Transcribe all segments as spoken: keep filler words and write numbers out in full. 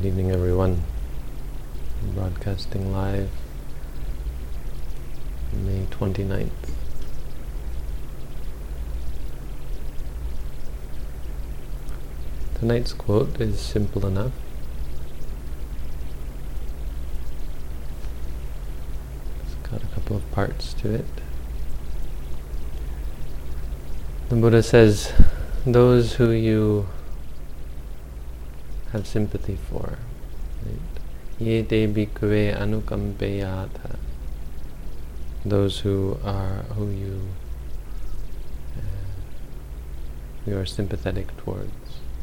Good evening, everyone. I'm broadcasting live May twenty-ninth. Tonight's quote is simple enough. It's got a couple of parts to it. The Buddha says, those who you have sympathy for, ye te bhikkhave anukampeyata, those who are who you uh, you are sympathetic towards,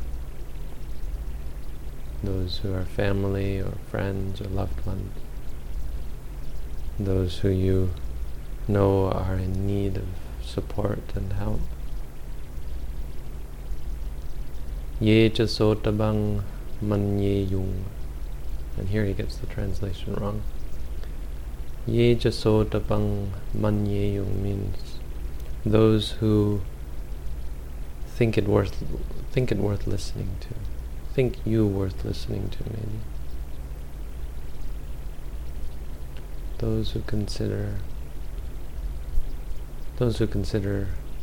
those who are family or friends or loved ones, those who you know are in need of support and help. Ye cha sotabang manyeyung. And here he gets the translation wrong. Ye cha sotabang manyeyung means those who think it worth think it worth listening to. Think you worth listening to, maybe. Those who consider those who consider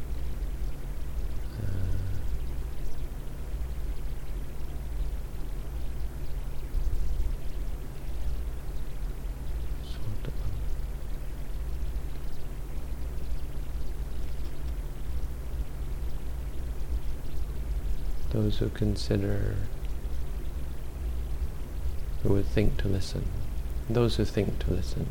Those who consider, who would think to listen. Those who think to listen.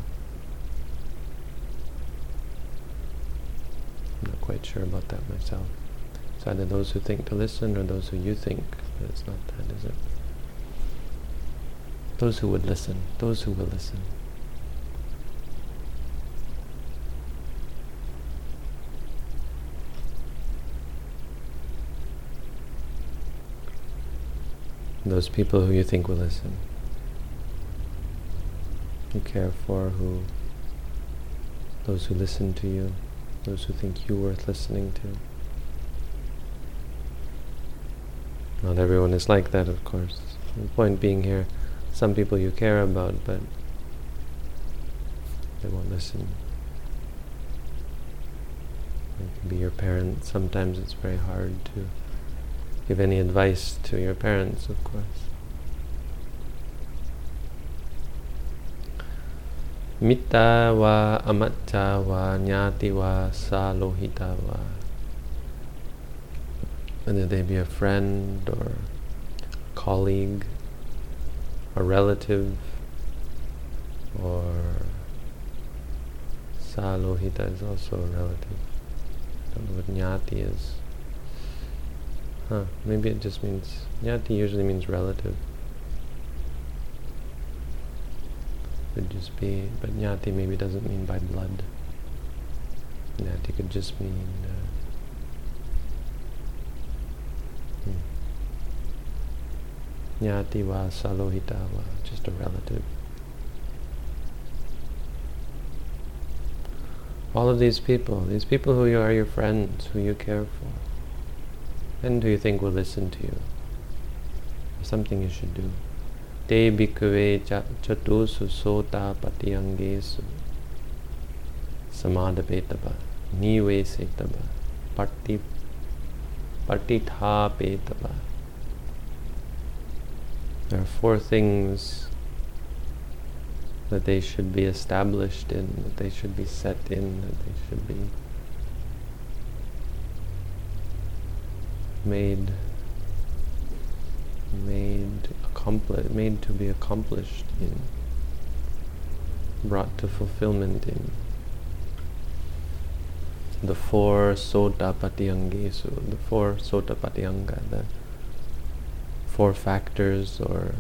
I'm not quite sure about that myself. It's either those who think to listen or those who you think, but it's not that, is it? Those who would listen. Those who will listen. Those people who you think will listen, you care for, who, those who listen to you, those who think you worth listening to. Not everyone is like that, of course. The point being here, some people you care about, but they won't listen. It can be your parents. Sometimes it's very hard to give any advice to your parents, of course. Mitta wa amatta wa nyati wa salohita wa. Whether they be a friend or colleague, a relative, or salohita is also a relative. I don't know what nyati is. Huh, maybe it just means, nyati usually means relative. Could just be, but nyati maybe doesn't mean by blood. Nyati could just mean, uh, hmm. Nyati wa salohita wa, just a relative. All of these people, these people who are your friends, who you care for, and who you think will listen to you. Something you should do. Te bhikkhave chatusu sota patiyangesu samadapetaba nive setaba pati patithapetaba. There are four things that they should be established in, that they should be set in, that they should be made made accompli- made to be accomplished in, brought to fulfillment in. The four sotapattiyangesu, the four sotapattiyanga, the four factors or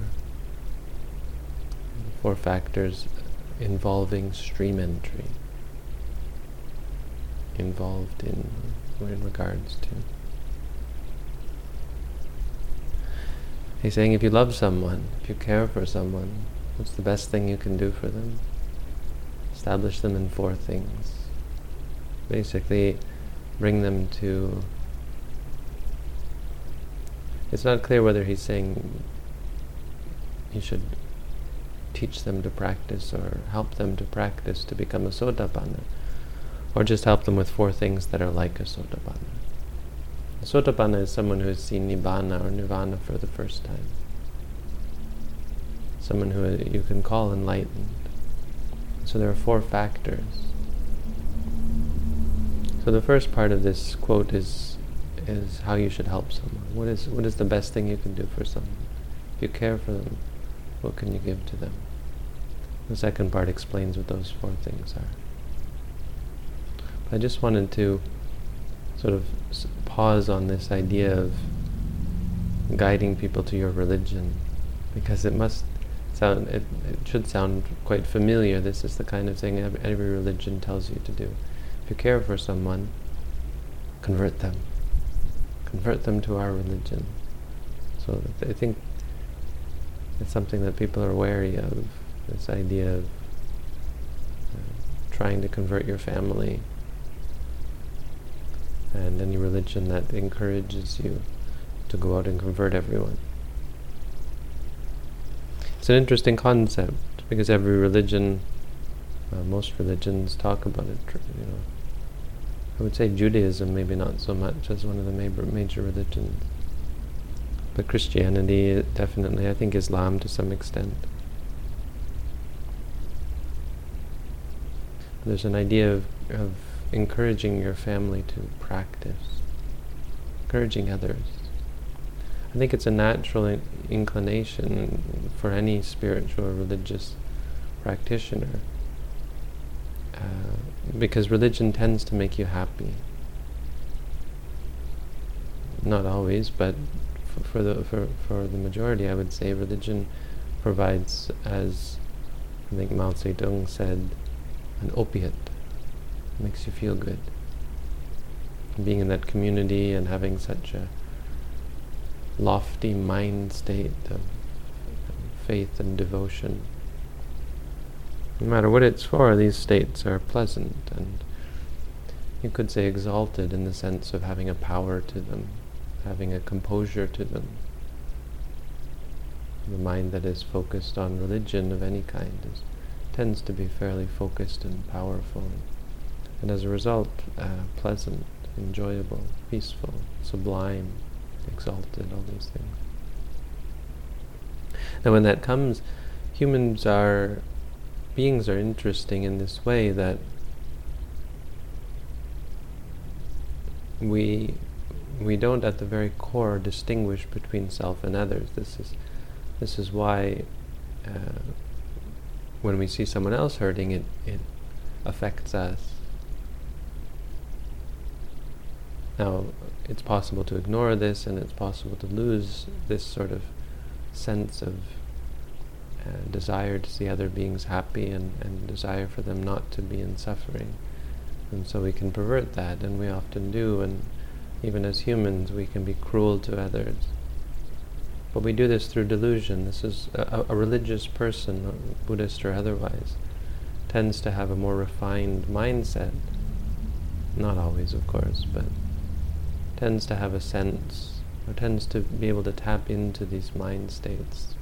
four factors involving stream entry, involved in, or in regards to. He's saying if you love someone, if you care for someone, what's the best thing you can do for them? Establish them in four things. Basically, bring them to... It's not clear whether he's saying you should teach them to practice or help them to practice to become a Sotapanna, or just help them with four things that are like a Sotapanna. A Sotapanna is someone who has seen Nibbana or Nirvana for the first time. Someone who you can call enlightened. So there are four factors. So the first part of this quote is is how you should help someone. What is what is the best thing you can do for someone? If you care for them, what can you give to them? The second part explains what those four things are. But I just wanted to sort of pause on this idea of guiding people to your religion, because it must sound, it, it should sound quite familiar. This is the kind of thing every, every religion tells you to do. If you care for someone, convert them. Convert them to our religion. So I think it's something that people are wary of, this idea of uh, trying to convert your family and any religion that encourages you to go out and convert everyone. It's an interesting concept, because every religion, uh, most religions talk about it. You know, I would say Judaism maybe not so much as one of the major, major religions, but Christianity definitely. I think Islam to some extent. There's an idea of, of encouraging your family to practice, encouraging others. I think it's a natural in- inclination for any spiritual or religious practitioner, uh, because religion tends to make you happy. Not always, but for, for the for, for the majority, I would say religion provides, as I think Mao Zedong said, an opiate. It makes you feel good. Being in that community and having such a lofty mind state of faith and devotion. No matter what it's for, these states are pleasant, and you could say exalted in the sense of having a power to them, having a composure to them. The mind that is focused on religion of any kind is, tends to be fairly focused and powerful, and as a result, uh, pleasant, enjoyable, peaceful, sublime, exalted, all these things. And when that comes, humans are, beings are interesting in this way that we we don't at the very core distinguish between self and others. This is this is why uh, when we see someone else hurting, it, it affects us. Now, it's possible to ignore this, and it's possible to lose this sort of sense of uh, desire to see other beings happy and, and desire for them not to be in suffering. And so we can pervert that, and we often do, and even as humans we can be cruel to others. But we do this through delusion. This is a, a religious person, Buddhist or otherwise, tends to have a more refined mindset. Not always, of course, but tends to have a sense, or tends to be able to tap into these mind states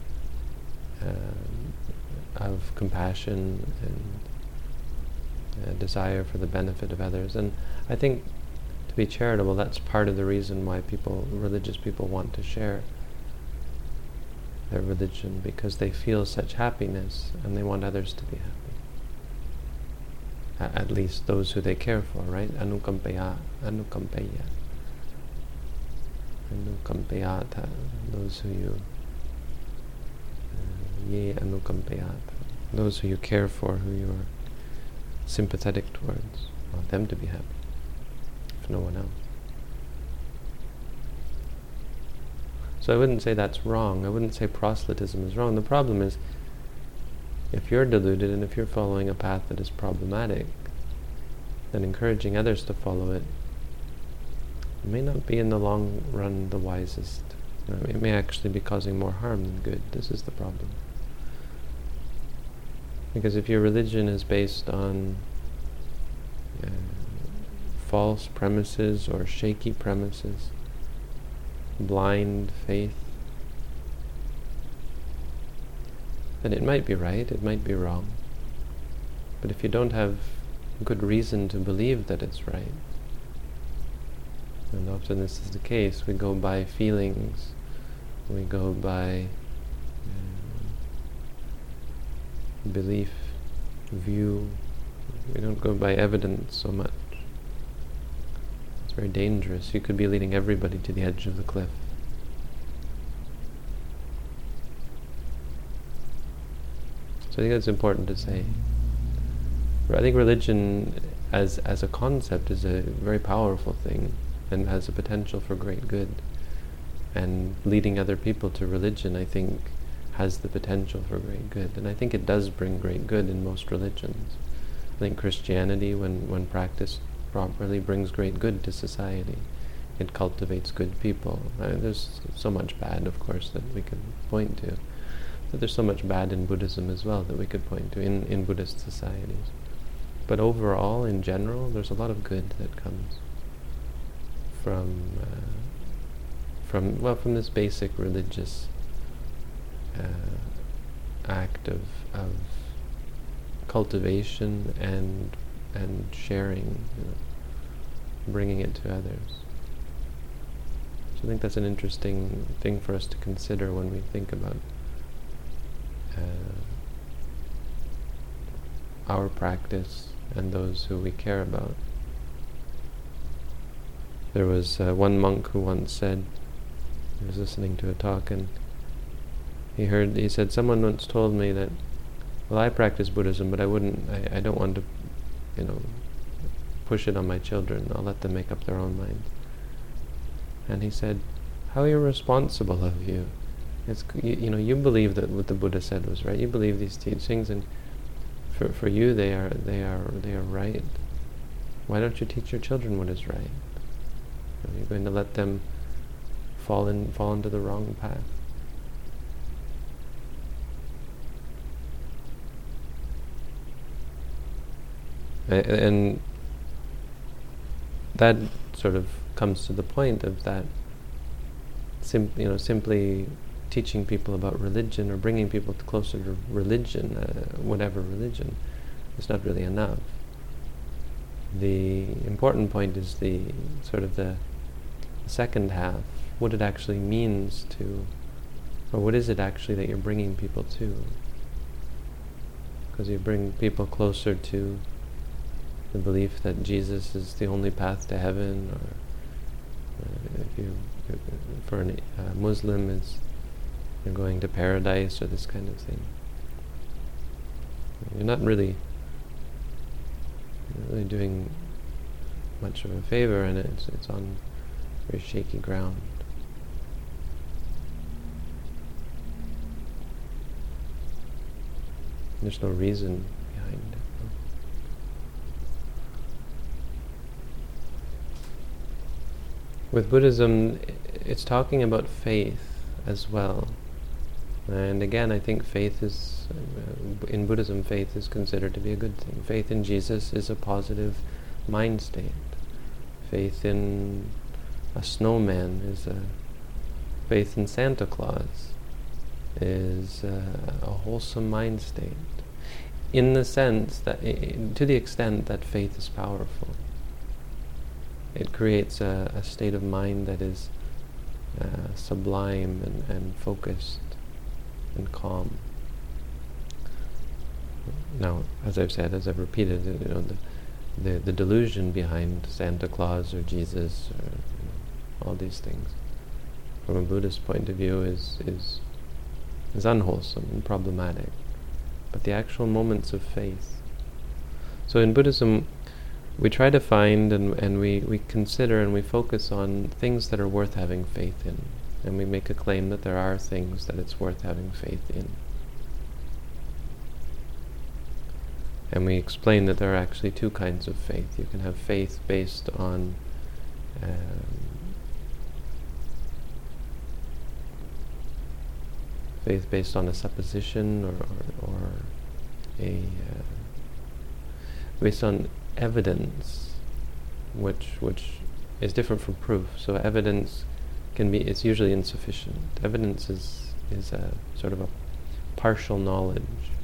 uh, of compassion and uh, desire for the benefit of others. And I think, to be charitable, that's part of the reason why people, religious people, want to share their religion, because they feel such happiness and they want others to be happy. A- at least those who they care for, right? Anukampeya, anukampeya. Anukampeyata, those who you uh, ye anukampeyata, those who you care for, who you are sympathetic towards, want them to be happy, if no one else. So I wouldn't say that's wrong. I wouldn't say proselytism is wrong. The problem is, if you're deluded and if you're following a path that is problematic, then encouraging others to follow it may not be in the long run the wisest. You know, it may actually be causing more harm than good. This is the problem. Because if your religion is based on uh, false premises or shaky premises, blind faith, then it might be right, it might be wrong. But if you don't have good reason to believe that it's right, and often this is the case, we go by feelings, we go by um, belief, view, we don't go by evidence so much. It's very dangerous. You could be leading everybody to the edge of the cliff. So I think that's important to say. I think religion as as a concept is a very powerful thing and has a potential for great good. And leading other people to religion, I think, has the potential for great good. And I think it does bring great good in most religions. I think Christianity, when, when practiced properly, brings great good to society. It cultivates good people. I mean, there's so much bad, of course, that we could point to. But there's so much bad in Buddhism as well that we could point to in, in Buddhist societies. But overall, in general, there's a lot of good that comes from, uh, from well, from this basic religious uh, act of, of cultivation and and sharing, you know, bringing it to others. So I think that's an interesting thing for us to consider when we think about uh, our practice and those who we care about. There was uh, one monk who once said, he was listening to a talk, and he heard, he said, someone once told me that, well, I practice Buddhism, but I wouldn't, I, I don't want to, you know, push it on my children. I'll let them make up their own minds. And he said, how irresponsible of you. It's, you, you know, you believe that what the Buddha said was right. You believe these teachings, and for for you they are they are they are right. Why don't you teach your children what is right? Are you going to let them fall in fall into the wrong path? And that sort of comes to the point of that, sim- you know, simply teaching people about religion or bringing people to closer to religion, uh, whatever religion, is not really enough. The important point is the sort of the second half, what it actually means to, or what is it actually that you're bringing people to? Because you bring people closer to the belief that Jesus is the only path to heaven, or uh, if you, if, for a uh, Muslim, is you're going to paradise, or this kind of thing. You're not really, you're really doing much of a favor, and it's it's on very shaky ground. There's no reason behind it. With Buddhism, it's talking about faith as well. And again, I think faith is, uh, in Buddhism, faith is considered to be a good thing. Faith in Jesus is a positive mind state. Faith in a snowman is a, faith in Santa Claus is uh, a wholesome mind state. In the sense that, to the extent that faith is powerful. It creates a, a state of mind that is uh, sublime and, and focused and calm. Now, as I've said, as I've repeated, you know, the the, the delusion behind Santa Claus or Jesus or, you know, all these things, from a Buddhist point of view, is is is unwholesome and problematic. But the actual moments of faith. So in Buddhism, we try to find and, and we, we consider and we focus on things that are worth having faith in. And we make a claim that there are things that it's worth having faith in. And we explain that there are actually two kinds of faith. You can have faith based on um, faith based on a supposition or, or, or a uh, based on evidence, which which is different from proof. So evidence can be, it's usually insufficient. Evidence is is a sort of a partial knowledge.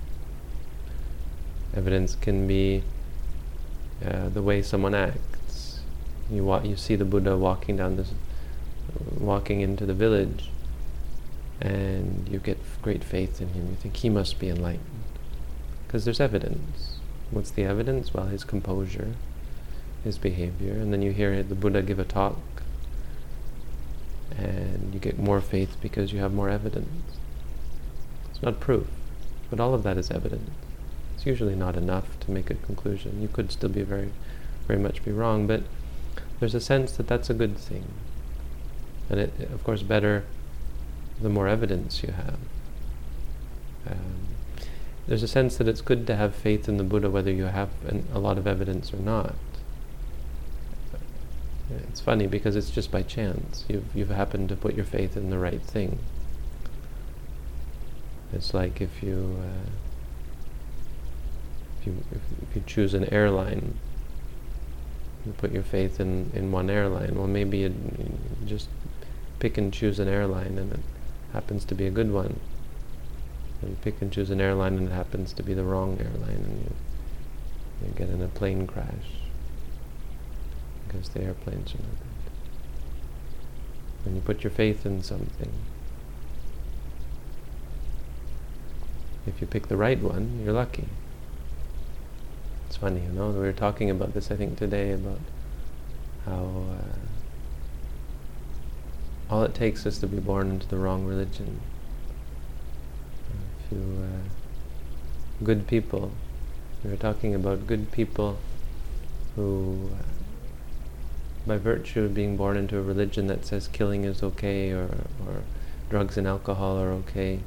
Evidence can be uh, the way someone acts. You wa- you see the Buddha walking down this, walking into the village, and you get great faith in him. You think he must be enlightened because there's evidence. What's the evidence? Well, his composure, his behavior, and then you hear the Buddha give a talk, and you get more faith because you have more evidence. It's not proof, but all of that is evidence. It's usually not enough to make a conclusion. You could still be very, very much be wrong, but there's a sense that that's a good thing. And it, of course, better the more evidence you have. Um, there's a sense that it's good to have faith in the Buddha whether you have an, a lot of evidence or not. It's funny because it's just by chance. You've, you've happened to put your faith in the right thing. It's like if you uh, if you if, if you choose an airline, you put your faith in, in one airline. Well, maybe you, you just pick and choose an airline, and it happens to be a good one. Or you pick and choose an airline, and it happens to be the wrong airline, and you you get in a plane crash because the airplanes are not good. When you put your faith in something, if you pick the right one, you're lucky. It's funny, you know, we were talking about this, I think, today, about how uh, all it takes is to be born into the wrong religion. If you, uh, good people, we were talking about good people who, uh, by virtue of being born into a religion that says killing is okay, or, or drugs and alcohol are okay,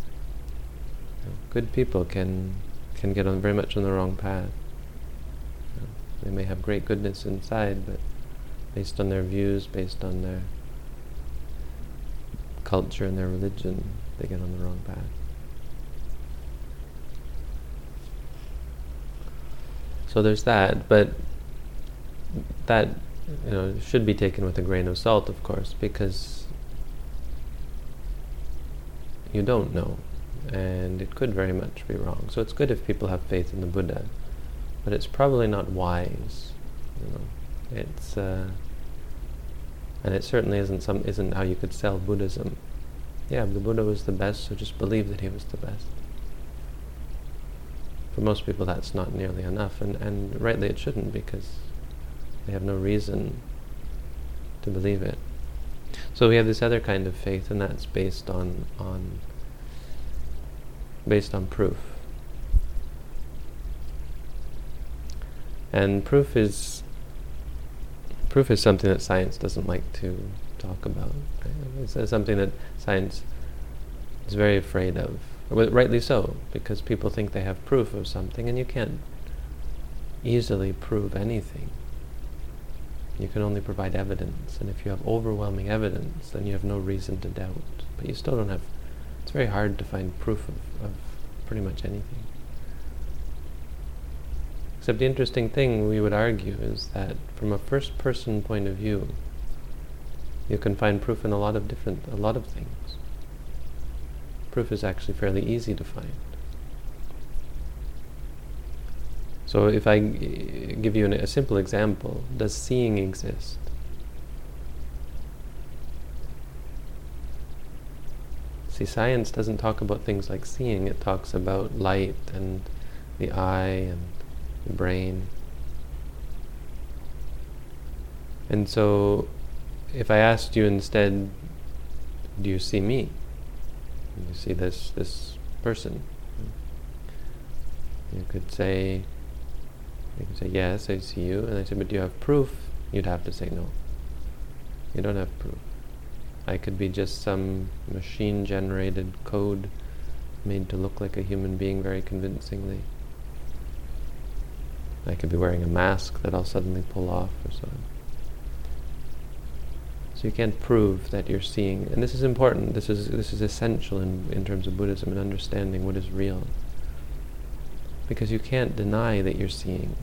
good people can can get on very much on the wrong path. You know, they may have great goodness inside, but based on their views, based on their culture and their religion, they get on the wrong path. So there's that, but that, you know, should be taken with a grain of salt, of course, because you don't know. And it could very much be wrong. So it's good if people have faith in the Buddha, but it's probably not wise. You know, it's uh, and it certainly isn't some isn't how you could sell Buddhism. Yeah, the Buddha was the best, so just believe that he was the best. For most people, that's not nearly enough, and and rightly it shouldn't, because they have no reason to believe it. So we have this other kind of faith, and that's based on on. based on proof. And proof is proof is something that science doesn't like to talk about. Right? It's, it's something that science is very afraid of. Well, rightly so, because people think they have proof of something, and you can't easily prove anything. You can only provide evidence, and if you have overwhelming evidence, then you have no reason to doubt. But you still don't have. It's very hard to find proof of, of pretty much anything. Except the interesting thing, we would argue, is that from a first-person point of view, you can find proof in a lot of different, a lot of things. Proof is actually fairly easy to find. So if I g- give you an, a simple example, does seeing exist? See, science doesn't talk about things like seeing. It talks about light and the eye and the brain. And so, if I asked you instead, do you see me? Do you see this this person? You could say, you could say, yes, I see you. And I said, but do you have proof? You'd have to say no. You don't have proof. I could be just some machine-generated code made to look like a human being very convincingly. I could be wearing a mask that I'll suddenly pull off or so. So you can't prove that you're seeing. And this is important. This is this is essential in, in terms of Buddhism and understanding what is real. Because you can't deny that you're seeing.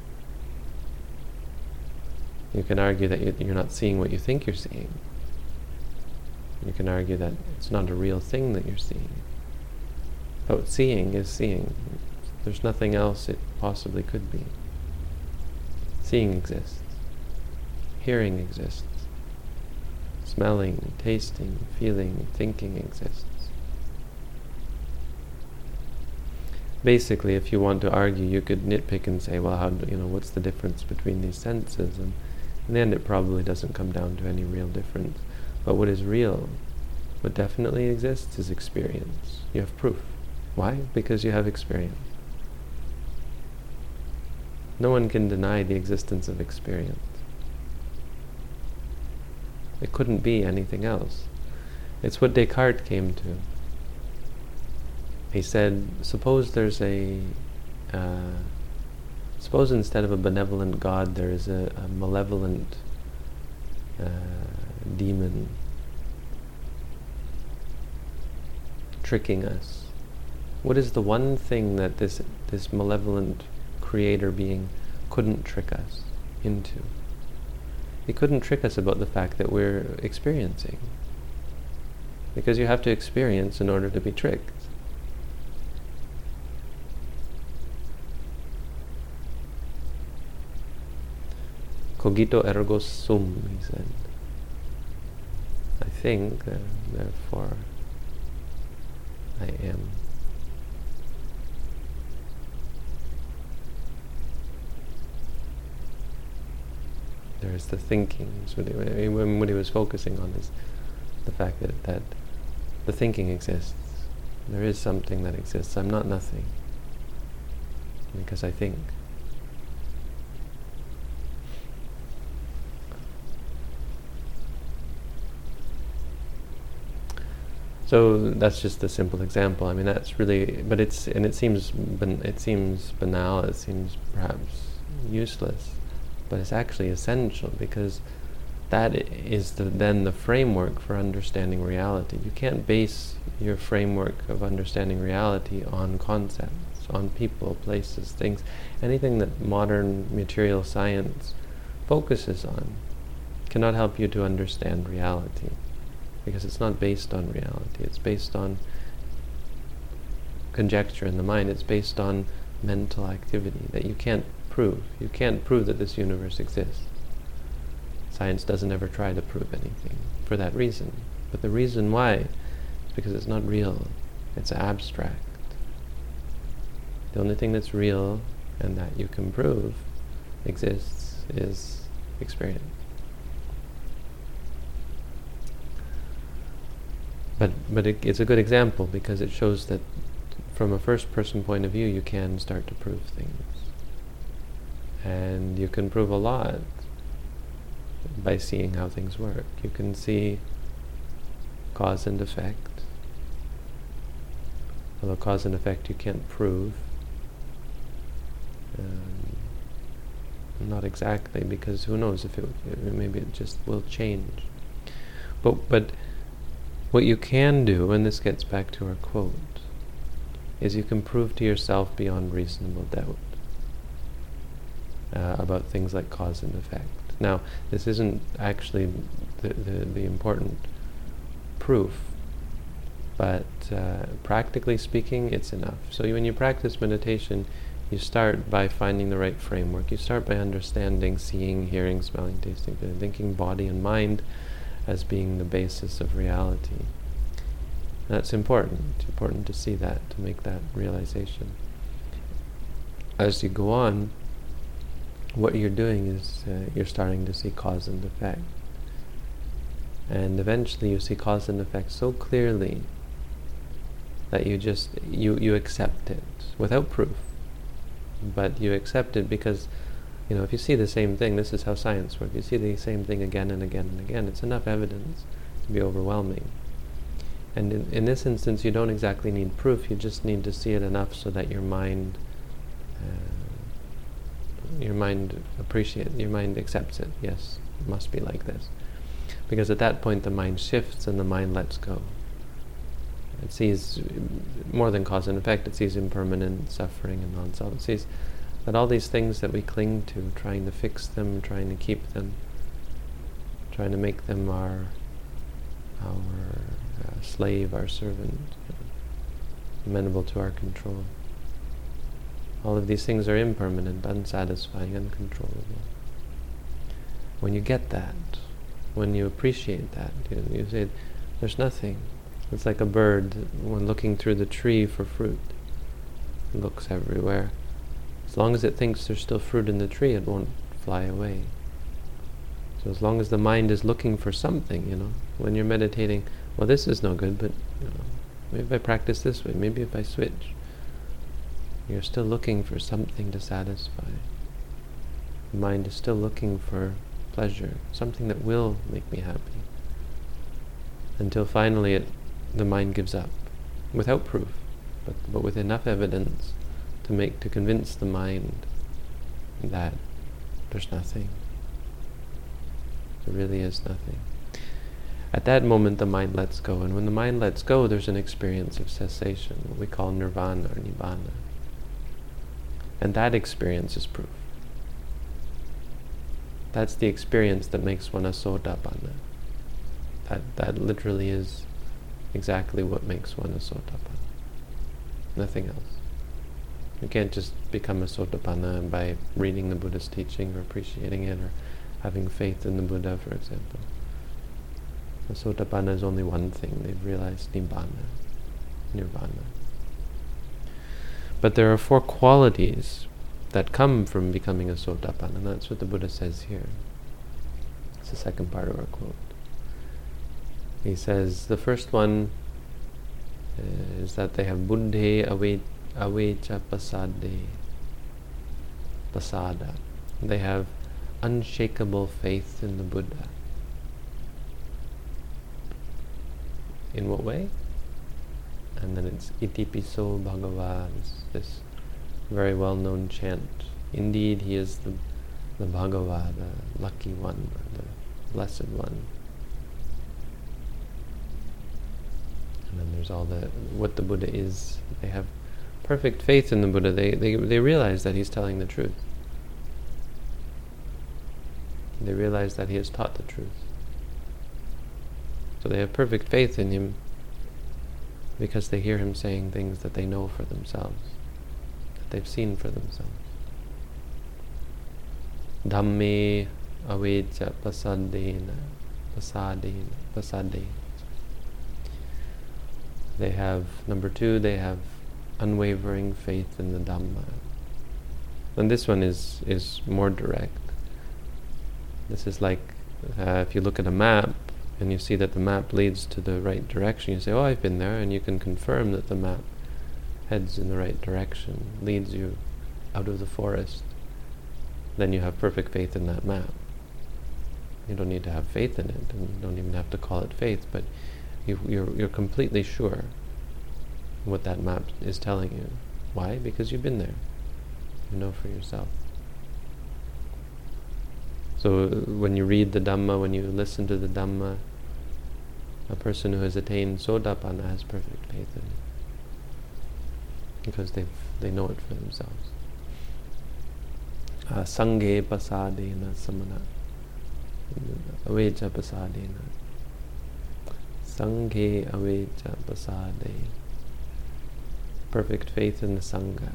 You can argue that you, you're not seeing what you think you're seeing. You can argue that it's not a real thing that you're seeing. But seeing is seeing. There's nothing else it possibly could be. Seeing exists. Hearing exists. Smelling, tasting, feeling, thinking exists. Basically, if you want to argue, you could nitpick and say, well, how do, you know, what's the difference between these senses? And in the end, it probably doesn't come down to any real difference. But what is real, what definitely exists, is experience. You have proof. Why? Because you have experience. No one can deny the existence of experience. It couldn't be anything else. It's what Descartes came to. He said, suppose there's a, uh, suppose instead of a benevolent God there is a, a malevolent uh, demon tricking us. What is the one thing that this this malevolent creator being couldn't trick us into? He couldn't trick us about the fact that we're experiencing. Because you have to experience in order to be tricked. Cogito ergo sum, he said. I think, uh, therefore I am. There is the thinking. So what he, what he was focusing on is the fact that, that the thinking exists. There is something that exists. I'm not nothing. Because I think. So that's just a simple example. I mean, that's really, but it's, and it seems, ban- it seems banal, it seems perhaps useless, but it's actually essential, because that is the, then the framework for understanding reality. You can't base your framework of understanding reality on concepts, on people, places, things. Anything that modern material science focuses on cannot help you to understand reality. Because it's not based on reality. It's based on conjecture in the mind. It's based on mental activity that you can't prove. You can't prove that this universe exists. Science doesn't ever try to prove anything for that reason. But the reason why is because it's not real. It's abstract. The only thing that's real and that you can prove exists is experience. But but it, it's a good example because it shows that from a first-person point of view you can start to prove things. And you can prove a lot by seeing how things work. You can see cause and effect. Although cause and effect you can't prove. Um, not exactly, because who knows if it, maybe it just will change. But but what you can do, and this gets back to our quote, is you can prove to yourself beyond reasonable doubt uh, about things like cause and effect. Now, this isn't actually the, the, the important proof, but uh, practically speaking, it's enough. So when you practice meditation, you start by finding the right framework. You start by understanding, seeing, hearing, smelling, tasting, feeling, thinking, body and mind as being the basis of reality. That's important. It's important to see that, to make that realization. As you go on, what you're doing is uh, you're starting to see cause and effect. And eventually you see cause and effect so clearly that you just, you, you accept it without proof. But you accept it because, you know, if you see the same thing, this is how science works. You see the same thing again and again and again. It's enough evidence to be overwhelming. And in, in this instance, you don't exactly need proof. You just need to see it enough so that your mind, uh, your mind appreciates, your mind accepts it. Yes, it must be like this. Because at that point, the mind shifts and the mind lets go. It sees more than cause and effect. It sees impermanent suffering and non-self. It sees that all these things that we cling to, trying to fix them, trying to keep them, trying to make them our our uh, slave, our servant, amenable to our control. All of these things are impermanent, unsatisfying, uncontrollable. When you get that, when you appreciate that, you, you say, there's nothing. It's like a bird when looking through the tree for fruit. It looks everywhere. As long as it thinks there's still fruit in the tree, it won't fly away. So as long as the mind is looking for something, you know, when you're meditating, well, this is no good, but you know, maybe if I practice this way, maybe if I switch, you're still looking for something to satisfy. The mind is still looking for pleasure, something that will make me happy. Until finally it, the mind gives up, without proof, but, but with enough evidence to make to convince the mind that there's nothing. There really is nothing. At that moment the mind lets go, and when the mind lets go, there's an experience of cessation, what we call nirvana or nibbana. And that experience is proof. That's the experience that makes one a sotapanna. That that literally is exactly what makes one a sotapanna. Nothing else. You can't just become a sotapanna by reading the Buddha's teaching or appreciating it or having faith in the Buddha, for example. A sotapanna is only one thing. They've realized nibbana, nirvana. But there are four qualities that come from becoming a sotapanna, and that's what the Buddha says here. It's the second part of our quote. He says the first one uh, is that they have buddhe ave, avecha pasade, pasada. They have unshakable faith in the Buddha. In what way? And then it's iti piso bhagava, this, this very well-known chant. Indeed, he is the, the Bhagava, the lucky one, or the blessed one. And then there's all the, what the Buddha is. They have perfect faith in the Buddha. They, they, they realize that he's telling the truth. They realize that he has taught the truth. So they have perfect faith in him because they hear him saying things that they know for themselves, that they've seen for themselves. Dhamme aveja pasadena, pasadena, pasade. They have, number two, they have unwavering faith in the Dhamma. And this one is, is more direct. This is like, uh, if you look at a map, and you see that the map leads to the right direction, you say, oh, I've been there, and you can confirm that the map heads in the right direction, leads you out of the forest. Then you have perfect faith in that map. You don't need to have faith in it, and you don't even have to call it faith, but you, you're, you're completely sure what that map is telling you. Why? Because you've been there. You know for yourself. So when you read the Dhamma, when you listen to the Dhamma, a person who has attained Sotapanna has perfect faith in it, because they they know it for themselves. Uh, Sanghe pasadena samana, aveja pasadena. Sanghe aveja pasade. Perfect faith in the Sangha.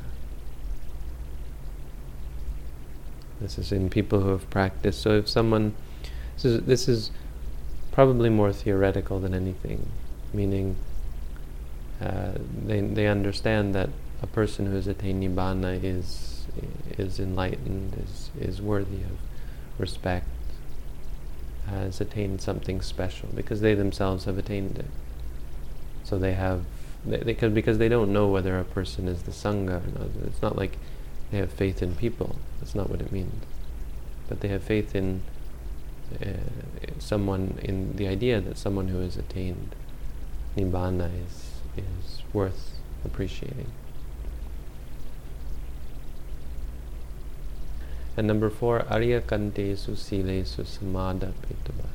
This is in people who have practiced. So if someone, this is, this is probably more theoretical than anything, meaning uh, they they understand that a person who has attained Nibbana is is enlightened, is is worthy of respect, has attained something special because they themselves have attained it. So they have, they, they could, because they don't know whether a person is the Sangha or not. It's not like they have faith in people. That's not what it means. But they have faith in uh, someone, in the idea that someone who has attained Nibbana is, is worth appreciating. And number four, Arya Kantesu Silesu Samada Petaba.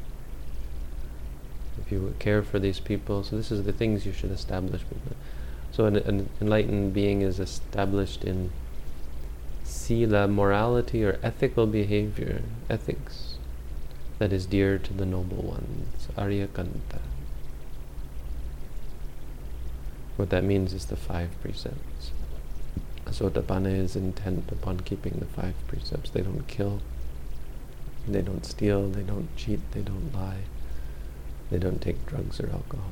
If you care for these people, so this is the things you should establish with them. So an, an enlightened being is established in sila, morality or ethical behavior, ethics, that is dear to the noble ones, Arya Kanta. What that means is the five precepts. A Sotapanna is intent upon keeping the five precepts. They don't kill, they don't steal, they don't cheat, they don't lie, they don't take drugs or alcohol.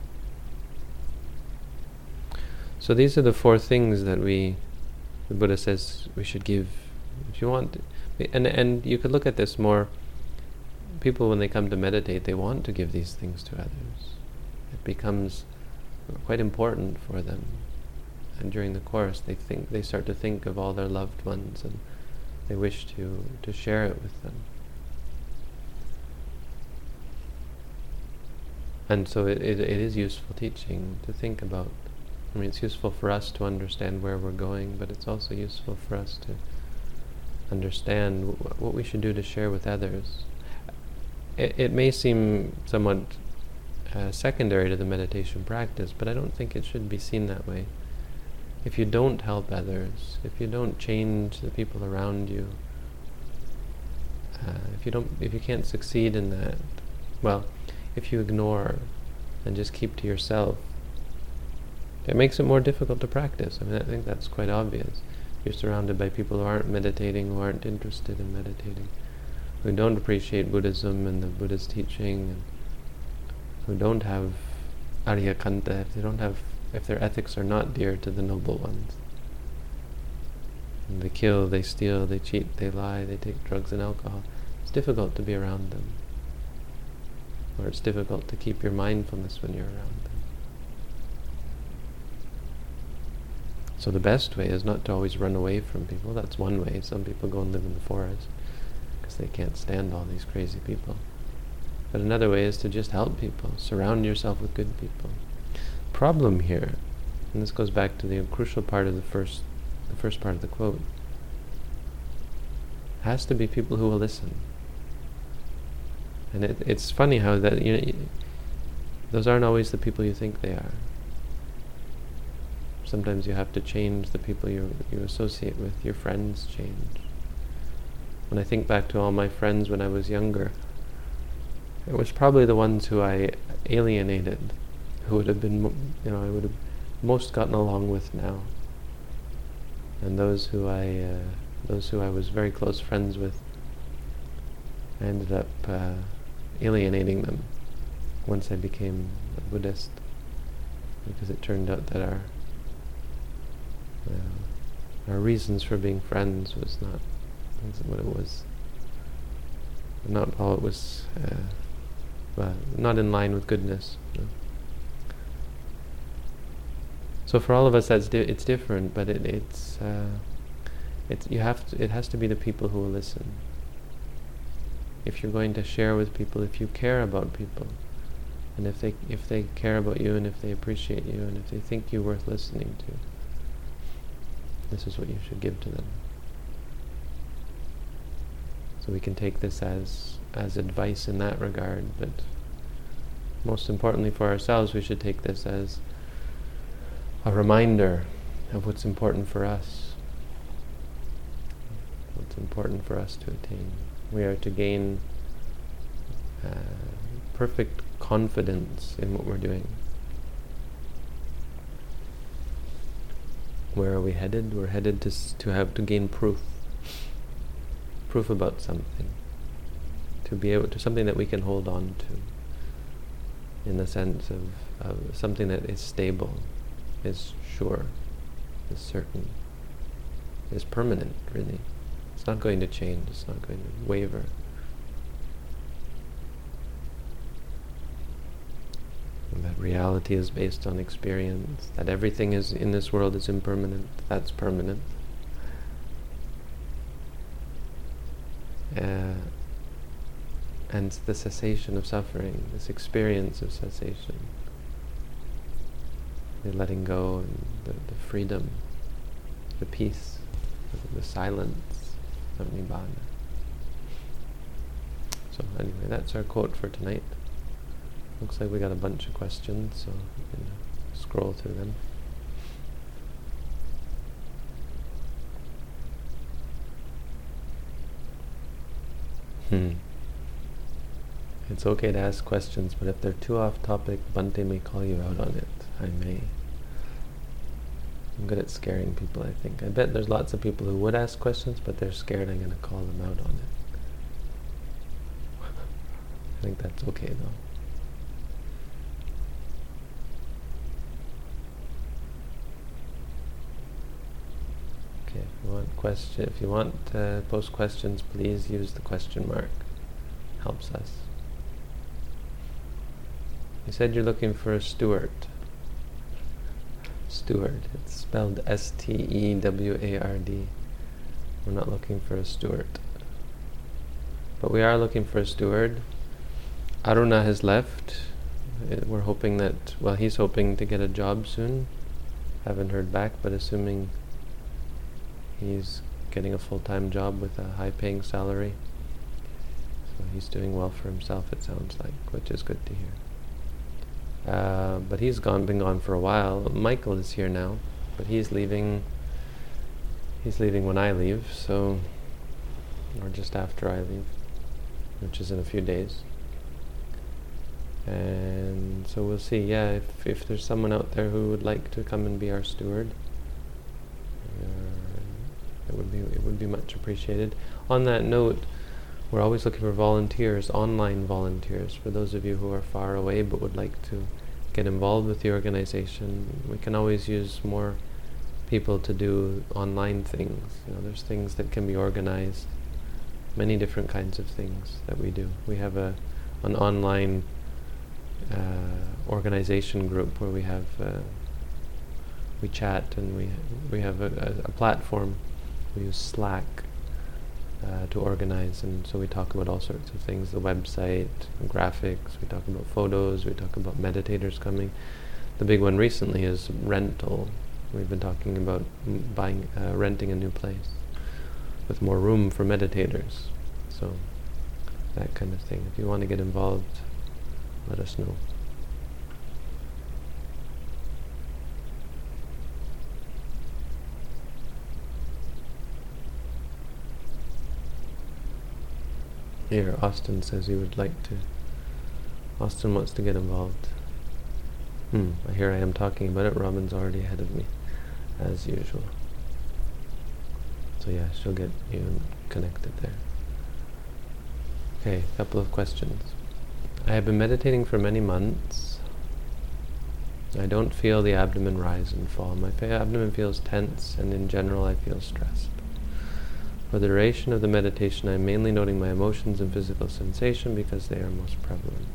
So these are the four things that we, the Buddha says we should give. If you want, and and you could look at this more. People, when they come to meditate, they want to give these things to others. It becomes quite important for them. And during the course, they think they start to think of all their loved ones, and they wish to to share it with them. And so it, it, it is useful teaching to think about. I mean, it's useful for us to understand where we're going, but it's also useful for us to understand w- what we should do to share with others. It, it may seem somewhat uh, secondary to the meditation practice, but I don't think it should be seen that way. If you don't help others, if you don't change the people around you, uh, if you don't, if you can't succeed in that, well, if you ignore and just keep to yourself, it makes it more difficult to practice. I mean, I think that's quite obvious. You're surrounded by people who aren't meditating, who aren't interested in meditating, who don't appreciate Buddhism and the Buddha's teaching, and who don't have Aryakanta, if they don't have, if their ethics are not dear to the noble ones. And they kill, they steal, they cheat, they lie, they take drugs and alcohol. It's difficult to be around them. Or it's difficult to keep your mindfulness when you're around them. So the best way is not to always run away from people. That's one way. Some people go and live in the forest because they can't stand all these crazy people. But another way is to just help people. Surround yourself with good people. Problem here, and this goes back to the crucial part of the first, the first part of the quote, has to be people who will listen. And it, it's funny how that, you know, those aren't always the people you think they are. Sometimes you have to change the people you you associate with. Your friends change. When I think back to all my friends when I was younger, it was probably the ones who I alienated, who would have been, mo- you know, I would have most gotten along with now. And those who I, uh, those who I was very close friends with, I ended up uh, alienating them once I became a Buddhist, because it turned out that our uh, our reasons for being friends was not wasn't what it was. Not all it was. Uh, uh, not in line with goodness. No. So for all of us, that's di- it's different, but it, it's uh, it's you have to, it has to be the people who will listen. If you're going to share with people, if you care about people, and if they if they care about you, and if they appreciate you, and if they think you're worth listening to, this is what you should give to them. So we can take this as as advice in that regard, but most importantly for ourselves, we should take this as a reminder of what's important for us, what's important for us to attain. We are to gain uh, perfect confidence in what we're doing. Where are we headed? We're headed to s- to have to gain proof, proof about something, to be able to something that we can hold on to, in the sense of, of something that is stable, is sure, is certain, is permanent. Really, it's not going to change. It's not going to waver. And that reality is based on experience, that everything is in this world is impermanent, that's permanent. Uh, and the cessation of suffering, this experience of cessation, the letting go and the, the freedom, the peace, the, the silence of Nibbana. So anyway, that's our quote for tonight. Looks like we got a bunch of questions, so we can scroll through them. Hmm. It's okay to ask questions, but if they're too off topic, Bhante may call you out on it. I may. I'm good at scaring people, I think. I bet there's lots of people who would ask questions, but they're scared I'm going to call them out on it. I think that's okay, though. Okay, if you want question, if you want to post questions, please use the question mark. Helps us. You said you're looking for a steward. Steward. It's spelled S T E W A R D. We're not looking for a steward. But we are looking for a steward. Aruna has left. We're hoping that, well, he's hoping to get a job soon. Haven't heard back, but assuming he's getting a full-time job with a high-paying salary. So he's doing well for himself, it sounds like, which is good to hear. Uh, but he's gone, been gone for a while. Michael is here now, but he's leaving. He's leaving when I leave, so, or just after I leave, which is in a few days. And so we'll see. Yeah, if if there's someone out there who would like to come and be our steward, uh, it would be it would be much appreciated. On that note, we're always looking for volunteers, online volunteers, for those of you who are far away but would like to get involved with the organization. We can always use more people to do online things. You know, there's things that can be organized, many different kinds of things that we do. We have a an online uh, organization group where we have uh, we chat, and we we have a, a, a platform. We use Slack Uh, to organize, and so we talk about all sorts of things, the website, graphics, we talk about photos, we talk about meditators coming. The big one recently is rental. We've been talking about m- buying, uh, renting a new place with more room for meditators. So, that kind of thing. If you want to get involved, let us know. Here, Austin says he would like to. Austin wants to get involved. Hmm, here I am talking about it. Robin's already ahead of me, as usual. So yeah, she'll get you connected there. Okay, a couple of questions. I have been meditating for many months. I don't feel the abdomen rise and fall. My fa- abdomen feels tense, and in general I feel stressed. For the duration of the meditation, I am mainly noting my emotions and physical sensation because they are most prevalent.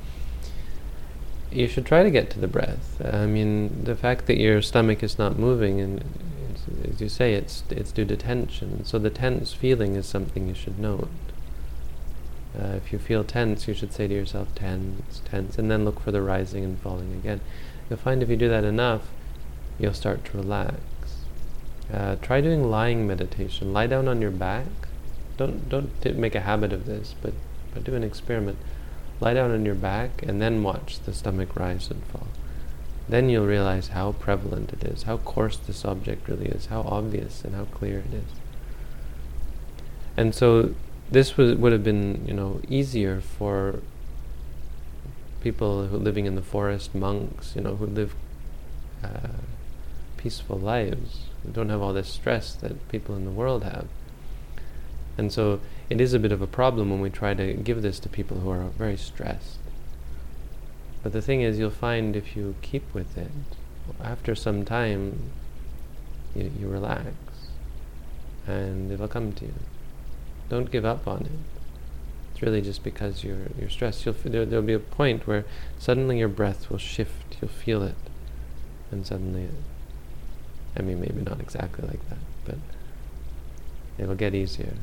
You should try to get to the breath. I mean, the fact that your stomach is not moving, and as you say, it's it's due to tension. So the tense feeling is something you should note. Uh, if you feel tense, you should say to yourself, tense, tense, and then look for the rising and falling again. You'll find if you do that enough, you'll start to relax. Uh, try doing lying meditation. Lie down on your back. Don't don't t- make a habit of this, but, but do an experiment. Lie down on your back and then watch the stomach rise and fall. Then you'll realize how prevalent it is, how coarse this object really is, how obvious and how clear it is. And so this was, would have been, you know, easier for people who living in the forest, monks, you know, who live uh, peaceful lives. We don't have all this stress that people in the world have. And so it is a bit of a problem when we try to give this to people who are very stressed. But the thing is, you'll find if you keep with it, after some time, you, you relax, and it'll come to you. Don't give up on it. It's really just because you're you're stressed. You'll f- there, there'll be a point where suddenly your breath will shift. You'll feel it, and suddenly it, I mean, maybe not exactly like that, but it'll get easier.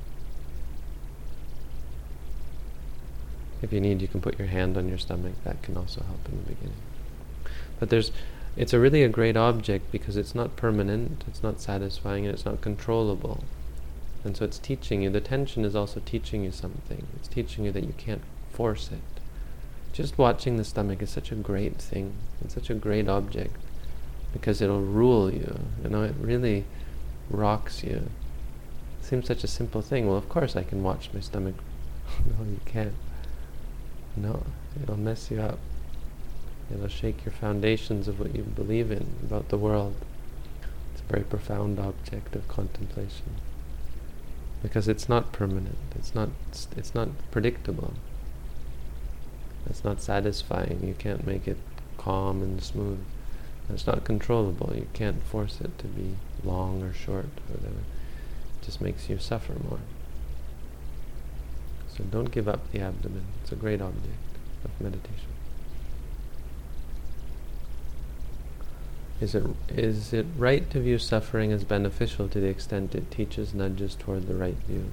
If you need, you can put your hand on your stomach. That can also help in the beginning. But there's, it's a really a great object because it's not permanent, it's not satisfying, and it's not controllable. And so it's teaching you, the tension is also teaching you something. It's teaching you that you can't force it. Just watching the stomach is such a great thing. It's such a great object. Because it'll rule you, you know, it really rocks you. It seems such a simple thing. Well, of course I can watch my stomach. No, you can't. No, it'll mess you up. It'll shake your foundations of what you believe in about the world. very profound object of contemplation. Because it's not permanent, it's not, it's not predictable. It's not satisfying, you can't make it calm and smooth. It's not controllable, you can't force it to be long or short or whatever. It just makes you suffer more. So don't give up the abdomen, it's a great object of meditation. Is it, is it right to view suffering as beneficial to the extent it teaches nudges toward the right view?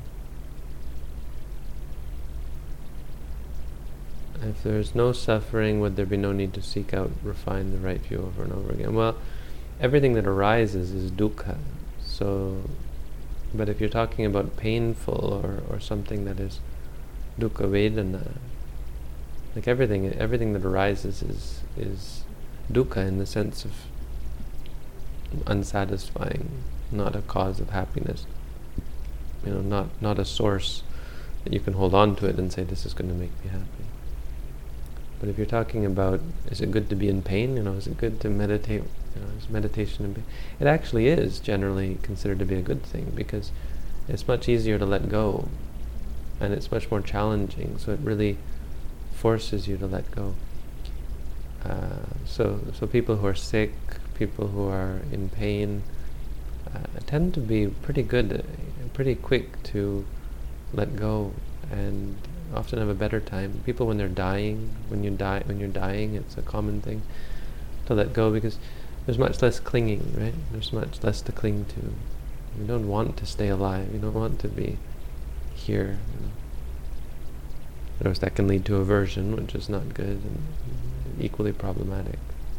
If there's no suffering, would there be no need to seek out, refine the right view over and over again? Well, everything that arises is dukkha. So, but if you're talking about painful or, or something that is dukkha vedana, like everything, everything that arises is is dukkha in the sense of unsatisfying, not a cause of happiness. You know, not not a source that you can hold on to it and say, this is going to make me happy. But if you're talking about, is it good to be in pain? You know, is it good to meditate? You know, is meditation in pain? It actually is generally considered to be a good thing, because it's much easier to let go, and it's much more challenging. So it really forces you to let go. Uh, so, so people who are sick, people who are in pain, uh, tend to be pretty good, uh, pretty quick to let go, and often have a better time. People when they're dying, when you die, when you're dying, it's a common thing to let go, because there's much less clinging, right? There's much less to cling to. You don't want to stay alive. You don't want to be here. You know. Of course, that can lead to aversion, which is not good and equally problematic.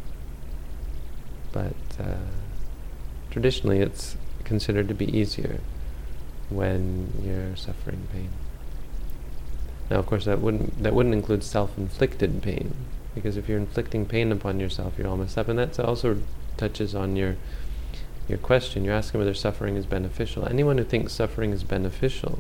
But uh, traditionally, it's considered to be easier when you're suffering pain. Now, of course, that wouldn't that wouldn't include self-inflicted pain, because if you're inflicting pain upon yourself, you're all messed up. And that also touches on your your question. You're asking whether suffering is beneficial. Anyone who thinks suffering is beneficial,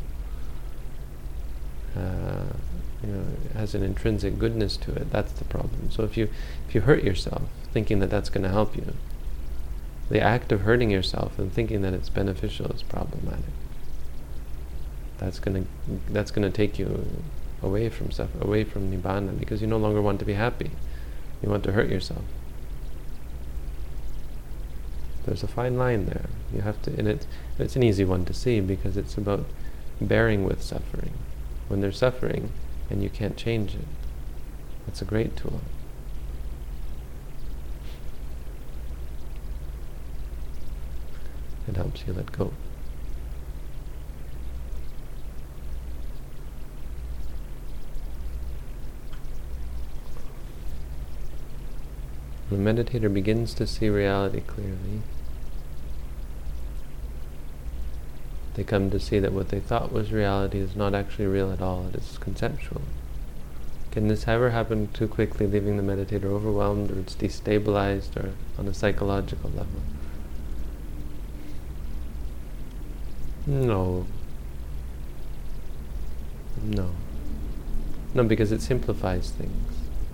uh, you know, has an intrinsic goodness to it. That's the problem. So if you if you hurt yourself, thinking that that's going to help you, the act of hurting yourself and thinking that it's beneficial is problematic. That's going to that's going to take you away from suffer, away from nibbana, because you no longer want to be happy. You want to hurt yourself. There's a fine line there. You have to, and it, it's an easy one to see, because it's about bearing with suffering. When there's suffering and you can't change it, it's a great tool. It helps you let go. When a meditator begins to see reality clearly, they come to see that what they thought was reality is not actually real at all, it is conceptual. Can this ever happen too quickly, leaving the meditator overwhelmed, or it's destabilized, or on a psychological level? No. No. No, because it simplifies things.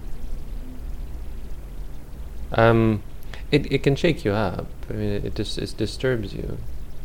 Um, it it can shake you up. I mean, it, it just it disturbs you.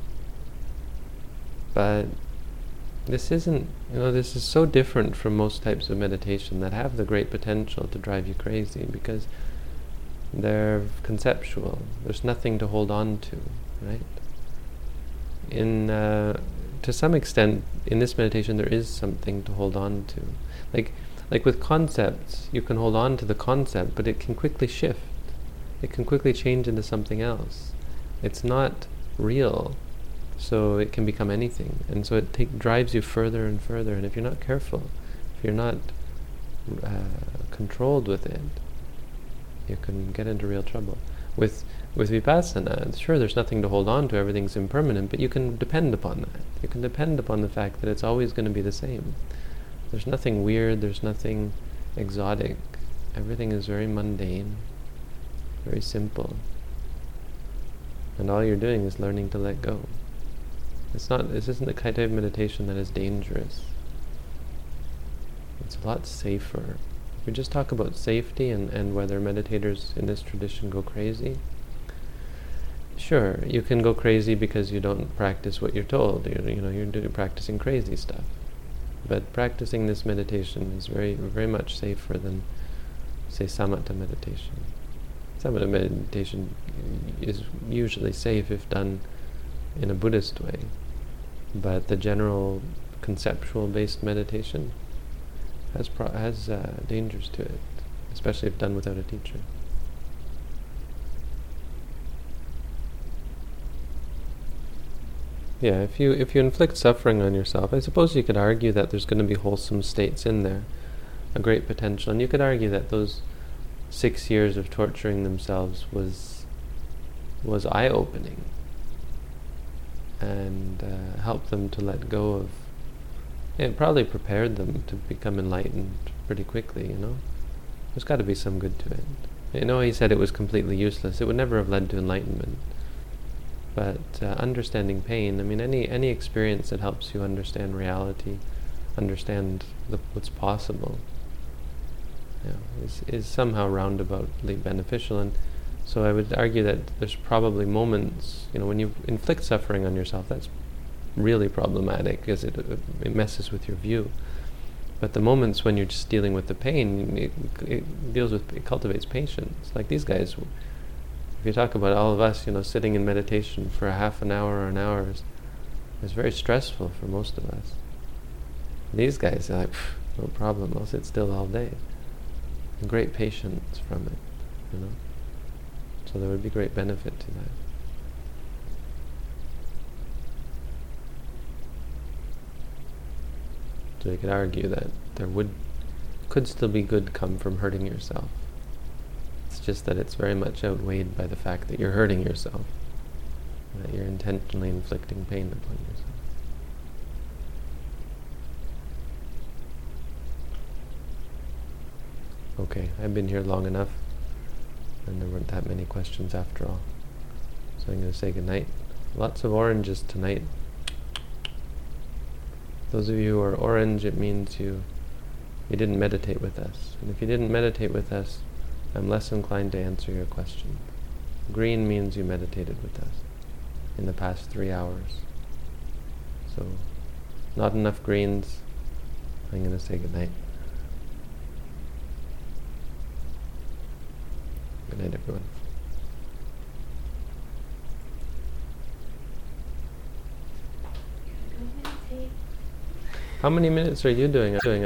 But this isn't, you know, this is so different from most types of meditation that have the great potential to drive you crazy, because they're conceptual. There's nothing to hold on to, right? In uh, to some extent, in this meditation, there is something to hold on to. Like like with concepts, you can hold on to the concept, but it can quickly shift. It can quickly change into something else. It's not real, so it can become anything. And so it take, drives you further and further. And if you're not careful, if you're not uh, controlled with it, you can get into real trouble. With with vipassana, sure, there's nothing to hold on to, everything's impermanent, but you can depend upon that. You can depend upon the fact that it's always going to be the same. There's nothing weird, there's nothing exotic. Everything is very mundane, very simple. And all you're doing is learning to let go. It's not, this isn't the kind of meditation that is dangerous. It's a lot safer. If we just talk about safety and, and whether meditators in this tradition go crazy, Sure, you can go crazy because you don't practice what you're told. You're, you know, you're doing, practicing crazy stuff. But practicing this meditation is very, very much safer than, say, samatha meditation. Samatha meditation is usually safe if done in a Buddhist way, but the general conceptual-based meditation has pro- has uh, dangers to it, especially if done without a teacher. Yeah, if you if you inflict suffering on yourself, I suppose you could argue that there's going to be wholesome states in there, a great potential, and you could argue that those six years of torturing themselves was was eye-opening and uh, helped them to let go of. Yeah, it probably prepared them to become enlightened pretty quickly. You know, there's got to be some good to it. You know, he said it was completely useless. It would never have led to enlightenment. But uh, understanding pain, I mean, any any experience that helps you understand reality, understand the, what's possible, you know, is, is somehow roundaboutly beneficial. And so I would argue that there's probably moments, you know, when you inflict suffering on yourself, that's really problematic because it, it messes with your view. But the moments when you're just dealing with the pain, it, it deals with, it cultivates patience. Like these guys, if you talk about all of us, you know, sitting in meditation for a half an hour or an hour is, is very stressful for most of us. These guys are like, no problem, I'll sit still all day. And great patience from it, you know. So there would be great benefit to that. So you could argue that there would could still be good come from hurting yourself. It's just that it's very much outweighed by the fact that you're hurting yourself, that you're intentionally inflicting pain upon yourself. Okay, I've been here long enough, and there weren't that many questions after all. So I'm going to say goodnight. Lots of oranges tonight. Those of you who are orange, it means you you didn't meditate with us. And if you didn't meditate with us, I'm less inclined to answer your question. Green means you meditated with us in the past three hours. So, not enough greens. I'm going to say goodnight. Good night, everyone. How many minutes are you doing? doing